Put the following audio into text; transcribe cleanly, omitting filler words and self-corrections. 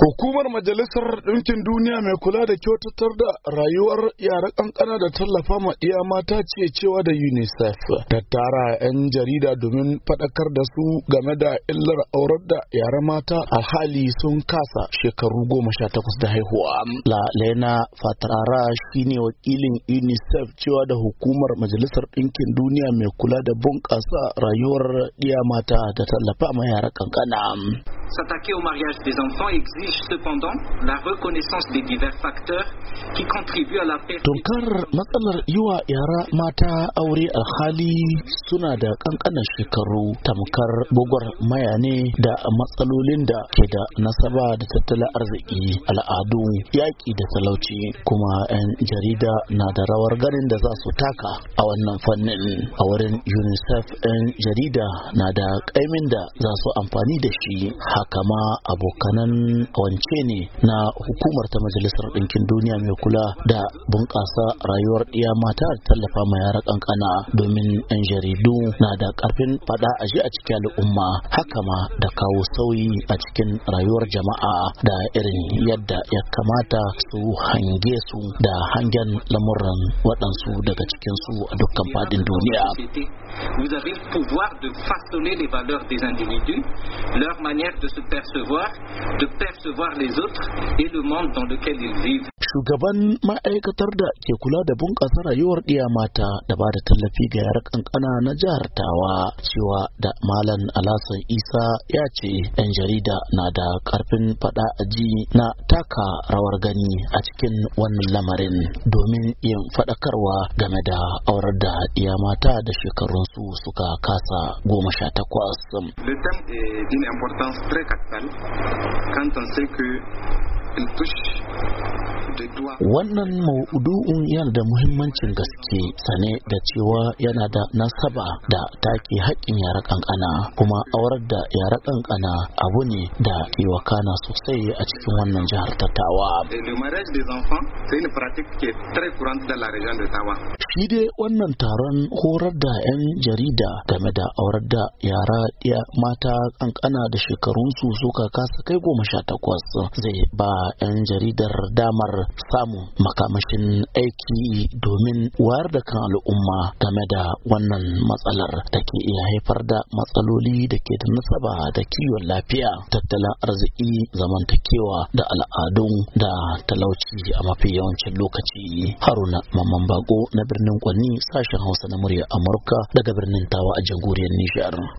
Hukumar Majalisar Ɗinkin Duniya mai kula da kyautatar da rayuwar yara ƙanƙana da tallafa ma iya mata ce cewa da UNICEF ta tara 'yan jarida domin faɗakar da su game da illar aurar da yara mata a hali sun kasa shekaru 18 da haihuwa. Lena Fatarara shine wakilin UNICEF cewa da Hukumar Majalisar Ɗinkin Duniya mai kula da bunƙasa rayuwar iya mata da tallafa ma yara ƙanƙana. S'attaquer au mariage des enfants exige cependant la reconnaissance des divers facteurs qui contribuent à la perte. Tunkar matsalar yiwa yara mata aure alhali suna da kankanan shekaru tamkar bugwar maya ne da matsalolin da ke da nasaba da tattalin arziki, al'adu, yaƙi da talauci, kuma 'yan jarida na da rawar ganin da za su taka a wannan fannin. A wurin UNICEF 'yan jarida na da ƙaimin da za su amfani da shi. Haka ma abokanan wance ne na hukumar ta Majalisar Ɗinkin Duniya mai kula da bunƙasa rayuwar ɗiya mata da tallafa ma yara ƙanƙana, domin 'yan jaridu na da ƙarfin faɗa a ji a cikin al'umma, haka ma da kawo sauyi a cikin rayuwar jama'a da irin yadda ya kamata su hange su da hangen lamuran waɗansu daga cikinsu a dukkan faɗin duniya. Vous avez le pouvoir de façonner les valeurs des individus, leur manière de se percevoir, de percevoir les autres et le monde dans lequel ils vivent. Shugaban ma'aikatar da ke kula da bunƙasa rayuwar ɗiya mata da ba da tallafi ga yara ƙanƙana na jihar Tawa cewa da Malam Alhassan Isa ya ce 'yan jarida na da ƙarfin faɗa aji na taka rawar gani a cikin wannan lamarin domin yin faɗakarwa game da aurar da ɗiya mata da shekarunsu suka kasa 18. Le thème est d'une importance très capitale quand on sait que il touche. Wannan maudu'in yana da muhimmancin gaske, sane da cewa yana da nasaba da take haƙƙin yara ƙanƙana, kuma aurar da yara ƙanƙana abu ne da ke wakana sosai a cikin wannan jihar ta Tawa. Shi dai wannan taron horar da 'yan jarida game da aurar da yara mata ƙanƙana da shekarunsu suka kasa kai 18 zai ba 'yan jaridar damar samun makamashin aiki domin wayar da kan al'umma game da wannan matsalar da ke iya haifar da matsaloli da ke da nasaba da kiwon lafiya, tattalin arziki, zamantakewa da al'adun da talauci a mafi yawancin lokaci. Haruna Mamman Bako na birnin Kwanni, sashen Hausa na murya Amurka daga birnin Tawa a jamhuriyar Nijar.